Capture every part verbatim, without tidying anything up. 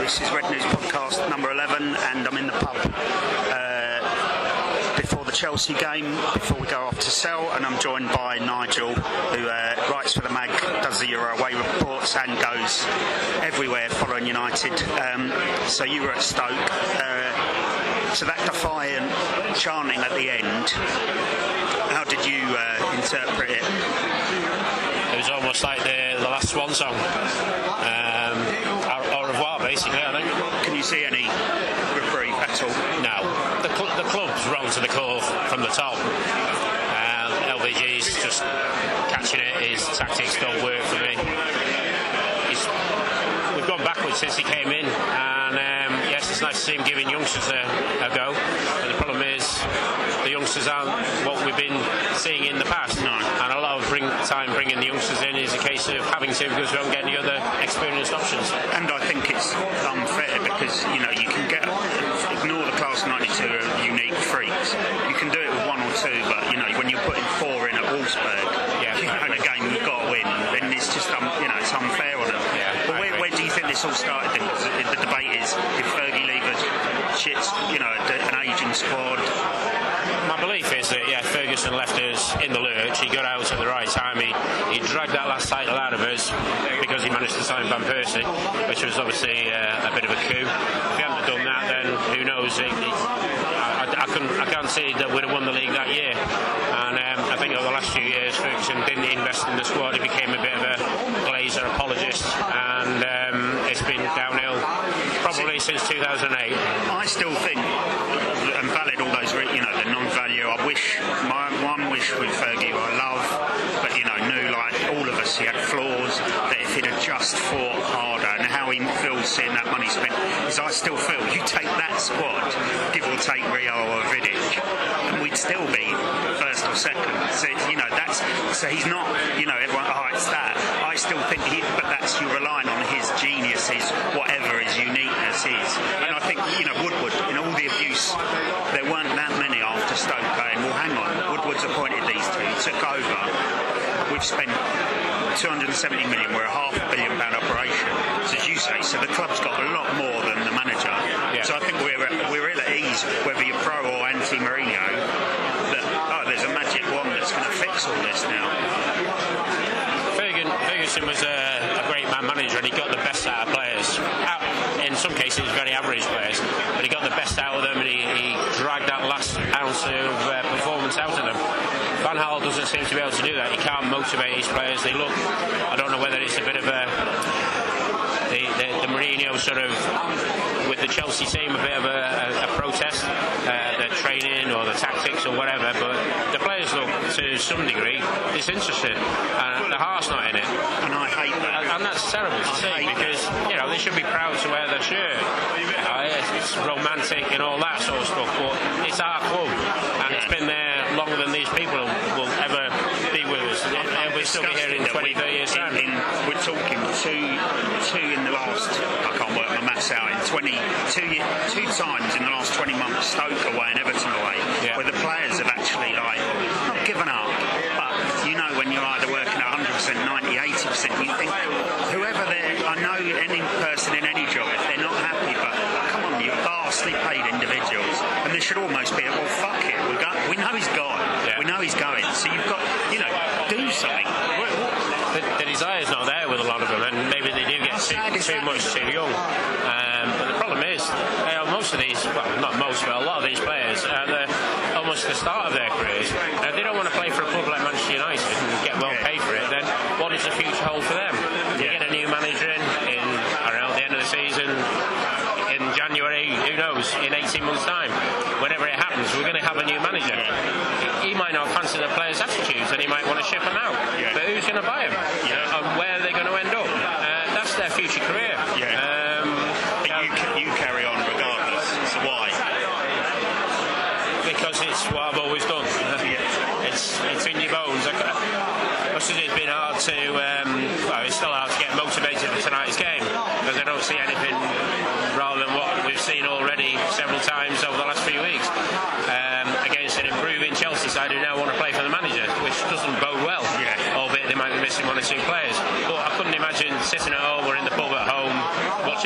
This is Red News Podcast number eleven, and I'm in the pub uh, before the Chelsea game, before we go off to sell, and I'm joined by Nigel, who uh, writes for the mag, does the Euro away reports, and goes everywhere following United. Um, so you were at Stoke. Uh, so that defiant chanting at the end, how did you uh, interpret it? It was almost like the, the last swan song. Um, au, au revoir, basically, I think. Can you see any reprieve at all? No. The, cl- the club's run to the core from the top. Uh, L V G's just catching it. His tactics don't work for me. He's, we've gone backwards since he came in. And um, yes, it's nice to see him giving youngsters a, a go. But the problem is, the youngsters aren't what we've been seeing in the past. No. And a lot of bring, time bringing the youngsters in is a case of having to, because we don't get any other experienced options. And I think it's unfair because, you know, you can get, ignore the class ninety-two of unique freaks. You can do it with one or two, but, you know, when you're putting four in at Wolfsburg, yeah, you know, in a game you've got to win, then it's just, um, you know, it's unfair on them. Yeah, but where, where do you think this all started then? Because the debate is, did Fergie leave a shit, you know, an aging squad? My belief is that, yeah, Ferguson left us in the lurch. He got out at the right time. He, he dragged that last title out of us because he managed to sign Van Persie, which was obviously uh, a bit of a coup. If he hadn't done that, then who knows? It, it, I, I, couldn't, I can't see that we'd have won the league that year. And um, I think over the last few years, Ferguson didn't invest in the squad. He became a bit of a Glazer apologist, and um, it's been downhill probably since two thousand eight. I still think, and valid all those, you know, the non-value, I wish, my one wish with Fergie, I love, but, you know, knew like all of us, he had flaws, that if he'd have just fought harder, and how he feels seeing that money spent, is I still feel, you take that squad, give or take Rio or Vidic, and we'd still be first or second. So, you know, that's, so he's not, you know, everyone, oh, it's that. I still think he, but that's, you're relying on his genius, his whatever his uniqueness is. And I think, you know, Woodward, in all the abuse, there weren't that many after Stoke going, well, hang on, Woodward's appointed these two, he took over, we've spent two hundred seventy million, we're a half a billion pound operation, as you say, so the club's got a lot more than the manager. Yeah. So I think we're, we're ill at ease, whether you're pro or anti-Mourinho, that, oh, there's a magic wand that's going to fix all this now. Ferguson, Ferguson was a, a great man manager, and he got the best out of players. Out, in some cases, very average players, but he got the best out of them, and he, he dragged that last ounce of uh, performance out of them. Van Gaal doesn't seem to be able to do that. He can't motivate his players. They look, I don't know whether it's a bit of a the, the, the Mourinho sort of with the Chelsea team, a bit of a, a, a protest, uh, their training or the tactics or whatever, but the players look to some degree disinterested, and the heart's not in it. And I hate that. And, and that's terrible to see, because, you know, they should be proud to wear their shirt. Uh, it's, it's romantic and all that sort of stuff, but it's our club, and it's been there longer than these people will ever be with us. And we'll still be here in twenty, thirty years time. In, in, we're talking two, two in the last, I can't work my maths out, in twenty, two, two times in the last twenty months, Stoke away and Everton away, yeah, where the players have actually, like, not given up, but, you know, when you're either working at one hundred percent, ninety, eighty percent, you think, whoever they're, I know any person in any job, if they're not happy, but come on, you're vastly paid individuals, and there should almost be a, well, fuck it, we, got, we know he's gone, yeah, we know he's going, so you've got, you know, do something. The, the desire's not there with a lot of them, and maybe they do get too, too much too young. Um, but the problem is, you know, most of these, well, not most, but a lot of these players are the, almost the start of their careers. And if they don't want to play for a club like Manchester United and get well paid for it, then what does the future hold for them? You get a new manager in, in around the end of the season, in January, who knows, in eighteen months' time, whenever it happens, we're going to have a new manager. He might not fancy the players' attitudes, and he might want to ship them out. Yeah. But who's going to buy them? Yeah. And where are they going to end up? Uh, that's their future career. Yeah. Um, but you, you carry on regardless. So why? Because it's what I've always done. Yeah. It's it's in your bones. Much as it's been hard to, um, well, it's still hard to get motivated for tonight's game, because I don't see anything rather than what we've seen already several times over the last few weeks. Um, against an improving Chelsea side who now want to play for the manager, which doesn't bode well, yeah, albeit they might be missing one or two players. But I couldn't imagine sitting at home or in the pub at home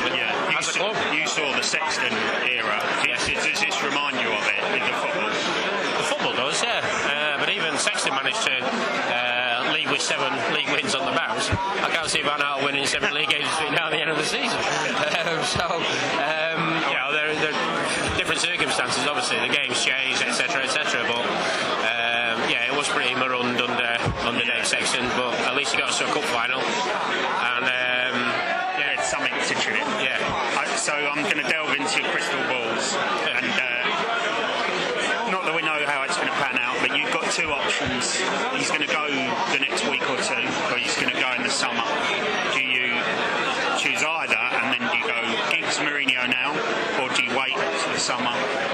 Yeah, you, as a saw, club. you saw the Sexton era. Does, Yes. does this remind you of it in the football? The football does, yeah. Uh, but even Sexton managed to uh, leave with seven league wins on the bounce. I can't see Van Gaal winning seven league games between now and the end of the season. Um, so, um, you know, there, there are different circumstances. Obviously, the game's changed, et cetera, et cetera. But um, yeah, it was pretty marooned under under Yeah. Dave Sexton. But at least he got us to a cup final, and um, Yeah, it's something to chew. yeah. I, so I'm going to delve into your crystal balls, and uh, not that we know how it's going to pan out, but you've got two options. He's going to go the next week or two, or he's going to go in the summer. Do you choose either, and then do you go Giggs Mourinho now, or do you wait till the summer?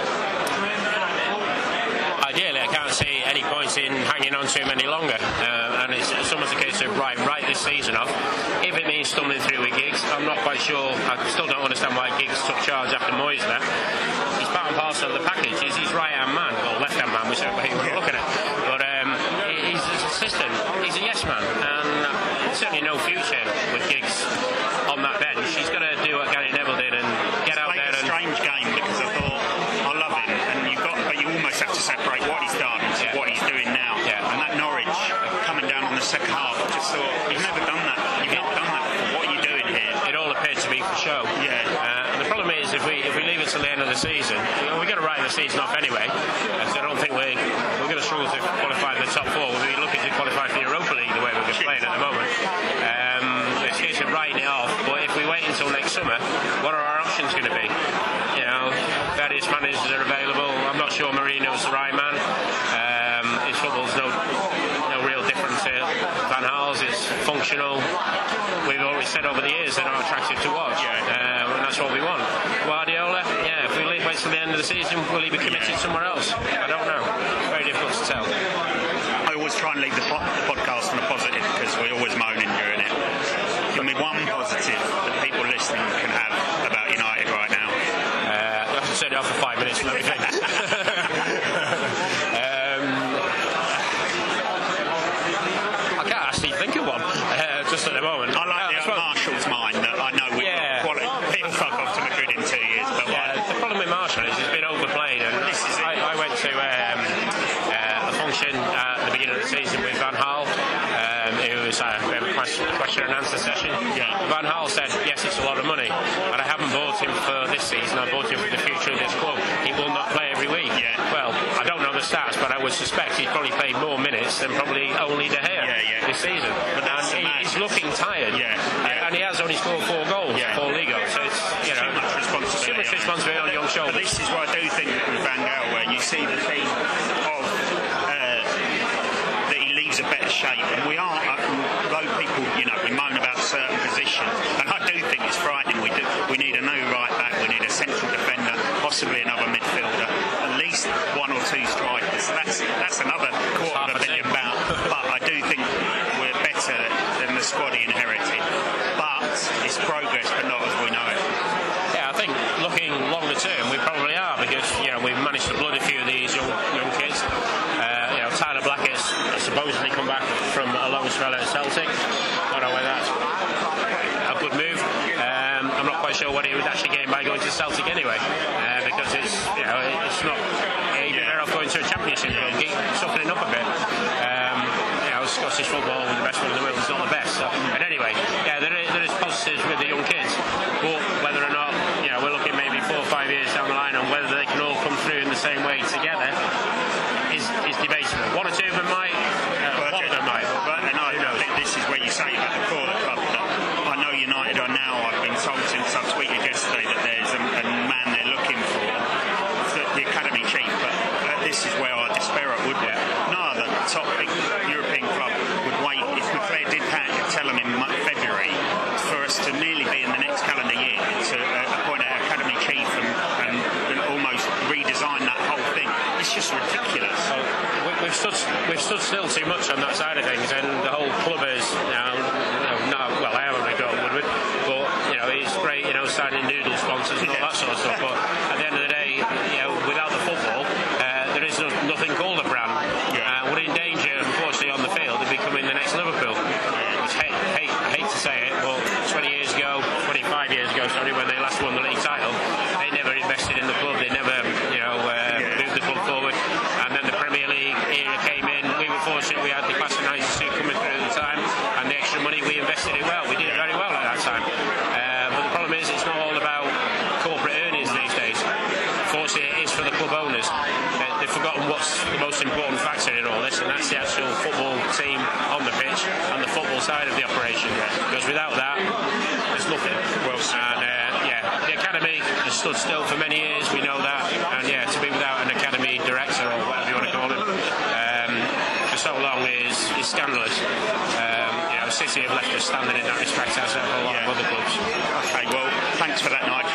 Ideally, I can't see any point in hanging on to him any longer, uh, and it's, it's almost a case of right, right this season off. If it means stumbling through with Giggs, I'm not quite sure. I still don't understand why Giggs took charge after Moyes left. He's part and parcel of the package. He's his right-hand man, or left-hand man, whichever way you want to look at it. But um, he- he's his assistant. He's a yes man, and certainly no future with Giggs on that bench. He's got to do what Gary Neville did and get out Played there a and. strange game because I thought I love him, and you got, but you almost have to separate what he's done to Yeah. what he's doing now. Yeah. And that Norwich coming down in the second half, I just thought you've never done that. You've not done that. What are you doing here? It all appeared to be for show. Yeah. Uh, and the problem is, if we if we leave it till the end of the season, you know, we're going to write the season off anyway. Because I don't think we're we're going to struggle to qualify in the top four. We'll be looking to qualify for the Europa League the way we've been playing at the moment. Um, it's a case of writing it off. But if we wait until next summer, what are our options going to be? You know, various managers are available. I'm not sure Mourinho's the right man. Um, his football's no no real different to Van Gaal's. It's functional. We've always said over the years they're not attractive to watch, uh, and that's what we want. Guardiola, yeah, if we leave wait till the end of the season, will he be committed somewhere else? I don't know. Very difficult to tell. I always try and leave the po- podcast on a positive because we always moaning during it. Give me one positive that people listening can have about United right now. Uh, I have to turn it off for five minutes and let me think. um, I can't actually think of one uh, just at the moment. I like Uh, the I suppose- Marshall's mind that I know we've Yeah. got quality. He'll fuck off to Madrid in two years, but Yeah, like, the problem with Marshall is he's been overplayed, and This is it. I, I went to um, uh, a function at the beginning of the season with Van Gaal. Um, it was a bit of a question, question and answer session. Yeah. Van Gaal said, yes, it's a lot of money, and I haven't bought him for this season. I bought him for the future of this club. He will not play every week. Yeah. Well, I don't know the stats, but I would suspect he's probably played more minutes than probably only De Gea Yeah, yeah. this season. But that's and the he, he's madness. looking tired. Yeah, And- yeah. And he has only scored four goals, Yeah. four league goals. So it's, you know, too much responsibility. too much on him. responsibility on young But shoulders. this is what I do think with Van Gaal, where you see the team of uh, that he leaves a better shape, and we are. Uh, though people, you know, we moan about certain positions, and I do think it's frightening. We do. We need a new right back. We need a central defender, possibly another midfielder, at least one or two strikers. That's that's another quarter half of a a billion team. pound. But I do think we're better than the squad he inherited. But it's progress, but not as we know it. Yeah, I think looking longer term, we probably are, because you know we've managed to blood a few of these young young kids. Uh, you know, Tyler Blackett's supposedly come back from a loan spell at Celtic. I don't know whether that's a good move. Um, I'm not quite sure what he would actually gain by going to Celtic anyway, uh, because it's you know it's not. He'd be better off going to a Championship club, keep softening up a bit. Um, you know, Scottish football with the best one in the world is not the best. So, and anyway, yeah, there is, there is positives with the young kids, but whether or not you know we're looking maybe four or five years down the line on whether they can all come through in the same way together is is debatable. One or two of them might. Uh, one of them might. But, and I, I think this is where you say about the core of the club that I know United are now, I've been told since I tweeted yesterday that there's a, a man they're looking for, for the academy chief, but uh, this is where I despair at Woodward. Yeah. No other top big European club would wait, if McClare did ha- tell them in Mo- February, for us to nearly be in the next calendar year to uh, appoint our academy chief and, and, and almost redesign that whole thing. It's just ridiculous. So we, we've stood we've stood still too much on that side of things, and the whole club is you know, you know not, well I haven't really got Woodward, but you know it's great you know signing noodle sponsors and all that sort of stuff. But at the end of the day, you know without the football, uh, there is no, nothing called a brand. Yeah. Uh, we're in danger, unfortunately, on the field of becoming the next Liverpool. Which hate hate hate to say it, but twenty years ago, twenty-five years ago, sorry, when last won the league title, they never invested in the club. They never, you know, uh, yeah. moved the club forward. And then the Premier League era came in. We were fortunate. We had the class of ninety-two coming through at the time, and the extra money we invested it well. We did it very well at that time. Uh, but the problem is, it's not all about corporate earnings these days. Fortunately, it is for the club owners. They, they've forgotten what's the most important factor in all this, and that's the actual football team on the pitch and the football side of the operation. Because without that, there's nothing. Well, and uh, yeah, the academy has stood still for many years. We know that, and yeah, to be without an academy director or whatever you want to call him um, for so long is, is scandalous. Um, you know, City have left us standing in that respect, as have a lot yeah. of other clubs. Okay, well, thanks for that, Nigel.